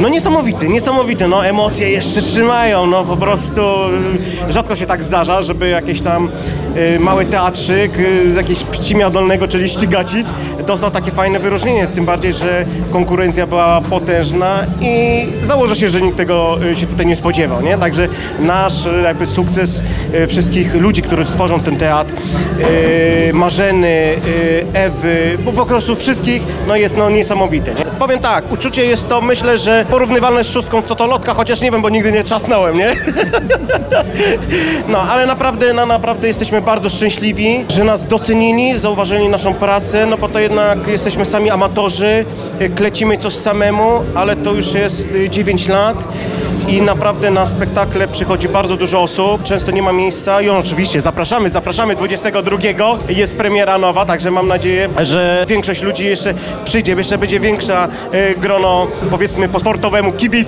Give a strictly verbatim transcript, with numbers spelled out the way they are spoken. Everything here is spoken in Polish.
No niesamowity, niesamowity, no emocje jeszcze trzymają, no po prostu y, rzadko się tak zdarza, żeby jakieś tam y, mały teatrzyk y, z jakiejś Pcimia Dolnego, czyli Ścigacic, dostał takie fajne wyróżnienie, tym bardziej, że konkurencja była potężna i założę się, że nikt tego y, się tutaj nie spodziewał, nie? Także nasz y, jakby sukces y, wszystkich ludzi, którzy tworzą ten teatr, y, Marzeny, y, Ewy, po, po prostu wszystkich, no jest no niesamowity, nie? Powiem tak, uczucie jest to, myślę, że porównywalne z szóstką Totolotka, chociaż nie wiem, bo nigdy nie trzasnąłem, nie? No, ale naprawdę, no, naprawdę jesteśmy bardzo szczęśliwi, że nas docenili, zauważyli naszą pracę, no bo to jednak jesteśmy sami amatorzy, klecimy coś samemu, ale to już jest dziewięć lat i naprawdę na spektakle przychodzi bardzo dużo osób, często nie ma miejsca i oczywiście zapraszamy, zapraszamy dwudziestego drugiego, jest premiera nowa, także mam nadzieję, że większość ludzi jeszcze przyjdzie, jeszcze będzie większa e, grono, powiedzmy po sportowemu kibic.